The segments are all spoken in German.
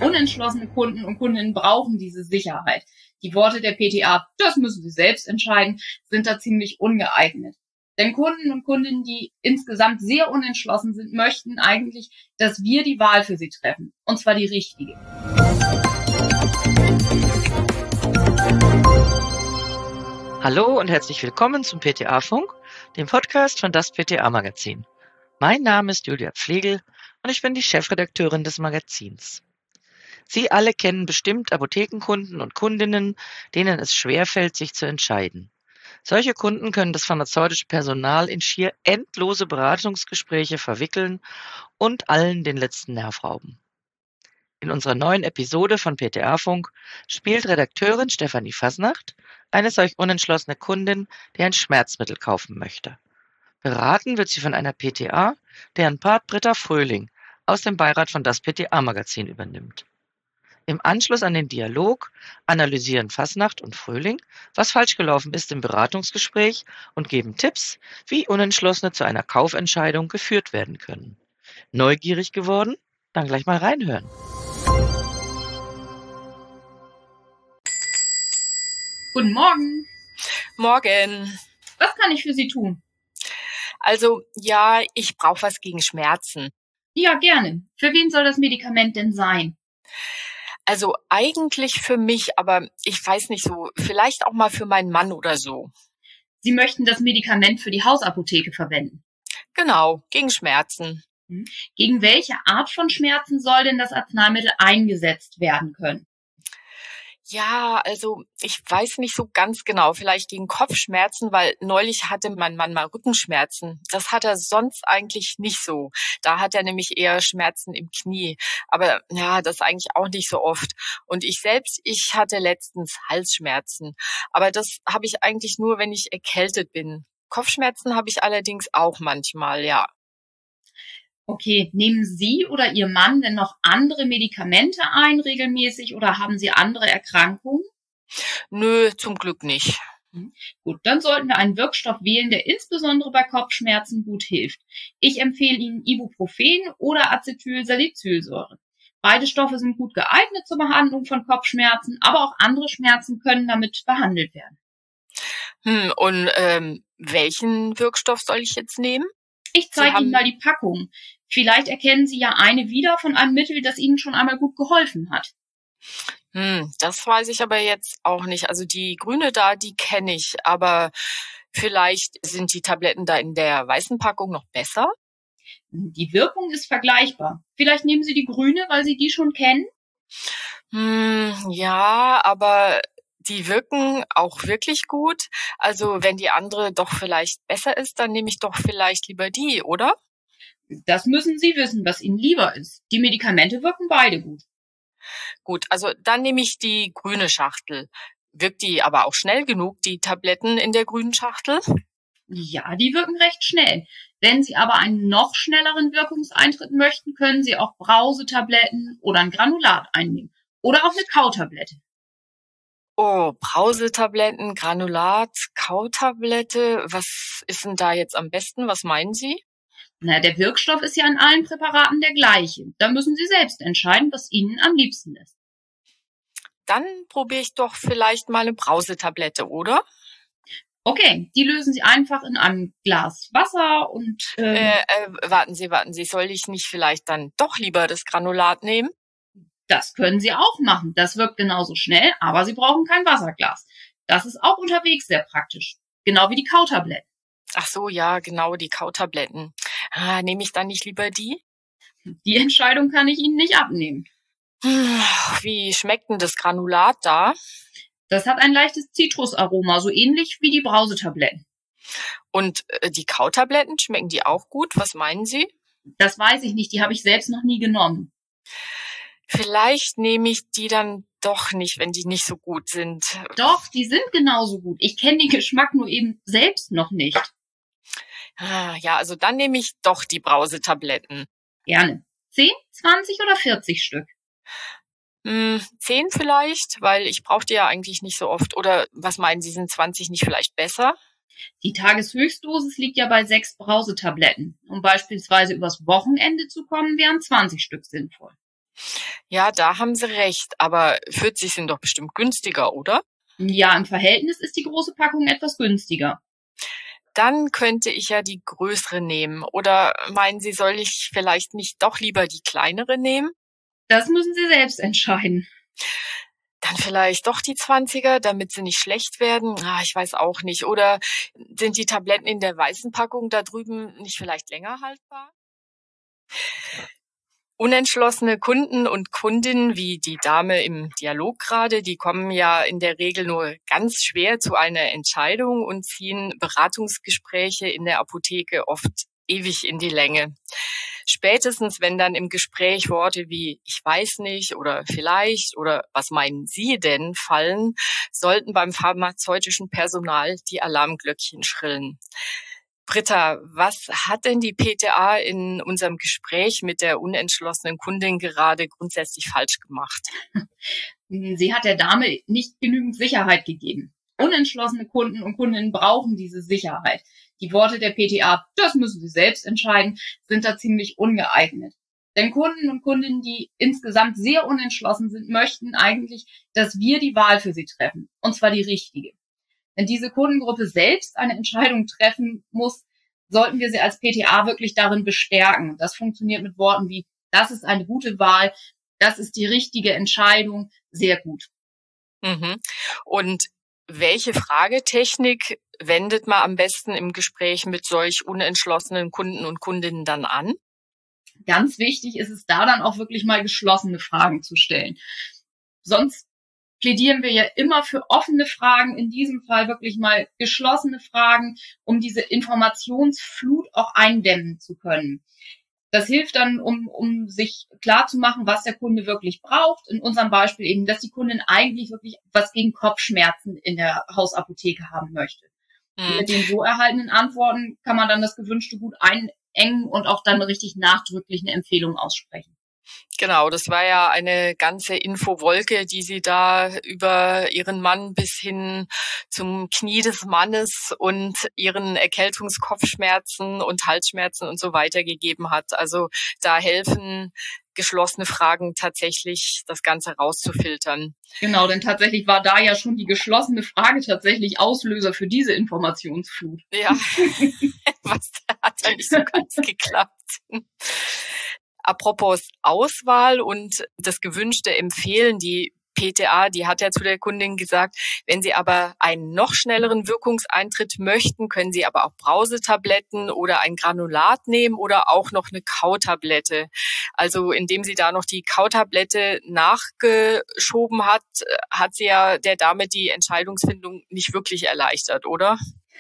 Unentschlossene Kunden und Kundinnen brauchen diese Sicherheit. Die Worte der PTA, das müssen sie selbst entscheiden, sind da ziemlich ungeeignet. Denn Kunden und Kundinnen, die insgesamt sehr unentschlossen sind, möchten eigentlich, dass wir die Wahl für sie treffen. Und zwar die richtige. Hallo und herzlich willkommen zum PTA-Funk, dem Podcast von das PTA-Magazin. Mein Name ist Julia Pflegel und ich bin die Chefredakteurin des Magazins. Sie alle kennen bestimmt Apothekenkunden und Kundinnen, denen es schwerfällt, sich zu entscheiden. Solche Kunden können das pharmazeutische Personal in schier endlose Beratungsgespräche verwickeln und allen den letzten Nerv rauben. In unserer neuen Episode von PTA-Funk spielt Redakteurin Stefanie Fasnacht eine solch unentschlossene Kundin, die ein Schmerzmittel kaufen möchte. Beraten wird sie von einer PTA, deren Part Britta Fröhling aus dem Beirat von das PTA-Magazin übernimmt. Im Anschluss an den Dialog analysieren Fasnacht und Fröhling, was falsch gelaufen ist im Beratungsgespräch und geben Tipps, wie Unentschlossene zu einer Kaufentscheidung geführt werden können. Neugierig geworden? Dann gleich mal reinhören. Guten Morgen. Morgen. Was kann ich für Sie tun? Also, ja, ich brauche was gegen Schmerzen. Ja, gerne. Für wen soll das Medikament denn sein? Also eigentlich für mich, aber ich weiß nicht so, vielleicht auch mal für meinen Mann oder so. Sie möchten das Medikament für die Hausapotheke verwenden. Genau, gegen Schmerzen. Gegen welche Art von Schmerzen soll denn das Arzneimittel eingesetzt werden können? Ja, also ich weiß nicht so ganz genau, vielleicht gegen Kopfschmerzen, weil neulich hatte mein Mann mal Rückenschmerzen. Das hat er sonst eigentlich nicht so. Da hat er nämlich eher Schmerzen im Knie. Aber ja, das eigentlich auch nicht so oft. Und ich hatte letztens Halsschmerzen. Aber das habe ich eigentlich nur, wenn ich erkältet bin. Kopfschmerzen habe ich allerdings auch manchmal, ja. Okay, nehmen Sie oder Ihr Mann denn noch andere Medikamente ein regelmäßig oder haben Sie andere Erkrankungen? Nö, zum Glück nicht. Gut, dann sollten wir einen Wirkstoff wählen, der insbesondere bei Kopfschmerzen gut hilft. Ich empfehle Ihnen Ibuprofen oder Acetylsalicylsäure. Beide Stoffe sind gut geeignet zur Behandlung von Kopfschmerzen, aber auch andere Schmerzen können damit behandelt werden. Und welchen Wirkstoff soll ich jetzt nehmen? Ich zeige Ihnen mal die Packung. Vielleicht erkennen Sie ja eine wieder von einem Mittel, das Ihnen schon einmal gut geholfen hat. Das weiß ich aber jetzt auch nicht. Also die grüne da, die kenne ich, aber vielleicht sind die Tabletten da in der weißen Packung noch besser? Die Wirkung ist vergleichbar. Vielleicht nehmen Sie die grüne, weil Sie die schon kennen? Ja, aber die wirken auch wirklich gut. Also wenn die andere doch vielleicht besser ist, dann nehme ich doch vielleicht lieber die, oder? Das müssen Sie wissen, was Ihnen lieber ist. Die Medikamente wirken beide gut. Gut, also dann nehme ich die grüne Schachtel. Wirkt die aber auch schnell genug, die Tabletten in der grünen Schachtel? Ja, die wirken recht schnell. Wenn Sie aber einen noch schnelleren Wirkungseintritt möchten, können Sie auch Brausetabletten oder ein Granulat einnehmen. Oder auch eine Kautablette. Oh, Brausetabletten, Granulat, Kautablette. Was ist denn da jetzt am besten? Was meinen Sie? Na, der Wirkstoff ist ja in allen Präparaten der gleiche. Da müssen Sie selbst entscheiden, was Ihnen am liebsten ist. Dann probiere ich doch vielleicht mal eine Brausetablette, oder? Okay, die lösen Sie einfach in einem Glas Wasser und... Warten Sie. Soll ich nicht vielleicht dann doch lieber das Granulat nehmen? Das können Sie auch machen. Das wirkt genauso schnell, aber Sie brauchen kein Wasserglas. Das ist auch unterwegs sehr praktisch. Genau wie die Kautabletten. Ach so, ja, genau, die Kautabletten. Nehme ich dann nicht lieber die? Die Entscheidung kann ich Ihnen nicht abnehmen. Wie schmeckt denn das Granulat da? Das hat ein leichtes Zitrusaroma, so ähnlich wie die Brausetabletten. Und die Kautabletten, schmecken die auch gut? Was meinen Sie? Das weiß ich nicht, die habe ich selbst noch nie genommen. Vielleicht nehme ich die dann doch nicht, wenn die nicht so gut sind. Doch, die sind genauso gut. Ich kenne den Geschmack nur eben selbst noch nicht. Ja, also dann nehme ich doch die Brausetabletten. Gerne. 10, 20 oder 40 Stück? 10 vielleicht, weil ich brauche die ja eigentlich nicht so oft. Oder was meinen Sie, sind 20 nicht vielleicht besser? Die Tageshöchstdosis liegt ja bei 6 Brausetabletten. Um beispielsweise übers Wochenende zu kommen, wären 20 Stück sinnvoll. Ja, da haben Sie recht, aber 40 sind doch bestimmt günstiger, oder? Ja, im Verhältnis ist die große Packung etwas günstiger. Dann könnte ich ja die größere nehmen. Oder meinen Sie, soll ich vielleicht nicht doch lieber die kleinere nehmen? Das müssen Sie selbst entscheiden. Dann vielleicht doch die 20er, damit sie nicht schlecht werden? Ich weiß auch nicht. Oder sind die Tabletten in der weißen Packung da drüben nicht vielleicht länger haltbar? Unentschlossene Kunden und Kundinnen, wie die Dame im Dialog gerade, die kommen ja in der Regel nur ganz schwer zu einer Entscheidung und ziehen Beratungsgespräche in der Apotheke oft ewig in die Länge. Spätestens, wenn dann im Gespräch Worte wie ich weiß nicht oder vielleicht oder was meinen Sie denn fallen, sollten beim pharmazeutischen Personal die Alarmglöckchen schrillen. Britta, was hat denn die PTA in unserem Gespräch mit der unentschlossenen Kundin gerade grundsätzlich falsch gemacht? Sie hat der Dame nicht genügend Sicherheit gegeben. Unentschlossene Kunden und Kundinnen brauchen diese Sicherheit. Die Worte der PTA, das müssen Sie selbst entscheiden, sind da ziemlich ungeeignet. Denn Kunden und Kundinnen, die insgesamt sehr unentschlossen sind, möchten eigentlich, dass wir die Wahl für sie treffen. Und zwar die richtige. Wenn diese Kundengruppe selbst eine Entscheidung treffen muss, sollten wir sie als PTA wirklich darin bestärken. Das funktioniert mit Worten wie, das ist eine gute Wahl, das ist die richtige Entscheidung, sehr gut. Und welche Fragetechnik wendet man am besten im Gespräch mit solch unentschlossenen Kunden und Kundinnen dann an? Ganz wichtig ist es da dann auch wirklich mal geschlossene Fragen zu stellen. Sonst plädieren wir ja immer für offene Fragen, in diesem Fall wirklich mal geschlossene Fragen, um diese Informationsflut auch eindämmen zu können. Das hilft dann, um sich klarzumachen, was der Kunde wirklich braucht. In unserem Beispiel eben, dass die Kundin eigentlich wirklich was gegen Kopfschmerzen in der Hausapotheke haben möchte. Mit den so erhaltenen Antworten kann man dann das Gewünschte gut einengen und auch dann richtig nachdrücklich eine Empfehlung aussprechen. Genau, das war ja eine ganze Infowolke, die sie da über ihren Mann bis hin zum Knie des Mannes und ihren Erkältungskopfschmerzen und Halsschmerzen und so weiter gegeben hat. Also da helfen geschlossene Fragen tatsächlich, das Ganze rauszufiltern. Genau, denn tatsächlich war da ja schon die geschlossene Frage tatsächlich Auslöser für diese Informationsflut. Ja, was hat da nicht so ganz geklappt. Apropos Auswahl und das gewünschte Empfehlen, die PTA, die hat ja zu der Kundin gesagt, wenn Sie aber einen noch schnelleren Wirkungseintritt möchten, können Sie aber auch Brausetabletten oder ein Granulat nehmen oder auch noch eine Kautablette. Also indem sie da noch die Kautablette nachgeschoben hat, hat sie ja der Dame die Entscheidungsfindung nicht wirklich erleichtert, oder?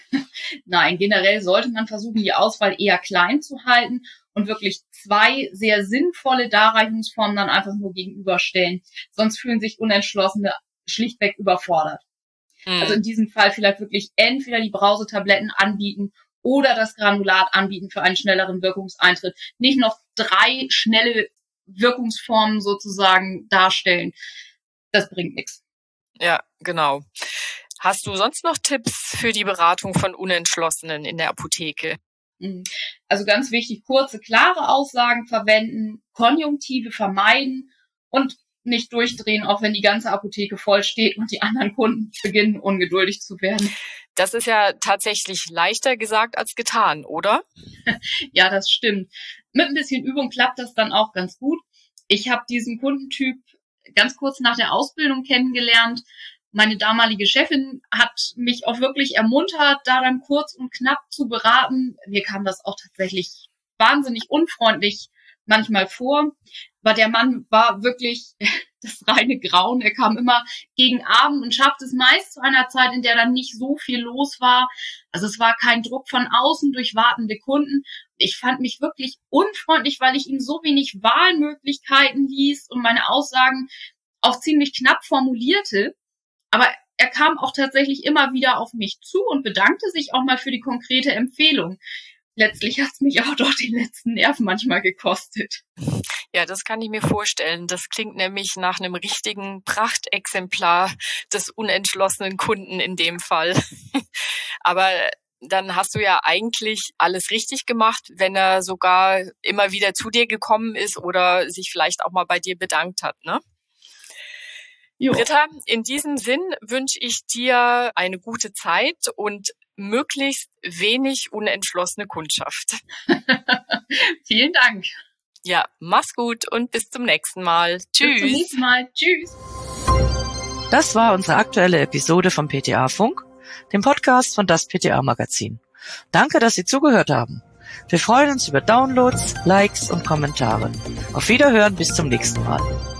Nein, generell sollte man versuchen, die Auswahl eher klein zu halten und wirklich 2 sehr sinnvolle Darreichungsformen dann einfach nur gegenüberstellen. Sonst fühlen sich Unentschlossene schlichtweg überfordert. Also in diesem Fall vielleicht wirklich entweder die Brausetabletten anbieten oder das Granulat anbieten für einen schnelleren Wirkungseintritt. Nicht noch 3 schnelle Wirkungsformen sozusagen darstellen. Das bringt nichts. Ja, genau. Hast du sonst noch Tipps für die Beratung von Unentschlossenen in der Apotheke? Also ganz wichtig, kurze, klare Aussagen verwenden, Konjunktive vermeiden und nicht durchdrehen, auch wenn die ganze Apotheke voll steht und die anderen Kunden beginnen, ungeduldig zu werden. Das ist ja tatsächlich leichter gesagt als getan, oder? Ja, das stimmt. Mit ein bisschen Übung klappt das dann auch ganz gut. Ich habe diesen Kundentyp ganz kurz nach der Ausbildung kennengelernt. Meine damalige Chefin hat mich auch wirklich ermuntert, da dann kurz und knapp zu beraten. Mir kam das auch tatsächlich wahnsinnig unfreundlich manchmal vor, weil der Mann war wirklich das reine Grauen. Er kam immer gegen Abend und schaffte es meist zu einer Zeit, in der dann nicht so viel los war. Also es war kein Druck von außen durch wartende Kunden. Ich fand mich wirklich unfreundlich, weil ich ihm so wenig Wahlmöglichkeiten ließ und meine Aussagen auch ziemlich knapp formulierte. Aber er kam auch tatsächlich immer wieder auf mich zu und bedankte sich auch mal für die konkrete Empfehlung. Letztlich hat es mich auch doch den letzten Nerv manchmal gekostet. Ja, das kann ich mir vorstellen. Das klingt nämlich nach einem richtigen Prachtexemplar des unentschlossenen Kunden in dem Fall. Aber dann hast du ja eigentlich alles richtig gemacht, wenn er sogar immer wieder zu dir gekommen ist oder sich vielleicht auch mal bei dir bedankt hat, ne? Jo. Britta, in diesem Sinn wünsche ich dir eine gute Zeit und möglichst wenig unentschlossene Kundschaft. Vielen Dank. Ja, mach's gut und bis zum nächsten Mal. Tschüss. Bis zum nächsten Mal. Tschüss. Das war unsere aktuelle Episode vom PTA Funk, dem Podcast von das PTA Magazin. Danke, dass Sie zugehört haben. Wir freuen uns über Downloads, Likes und Kommentare. Auf Wiederhören, bis zum nächsten Mal.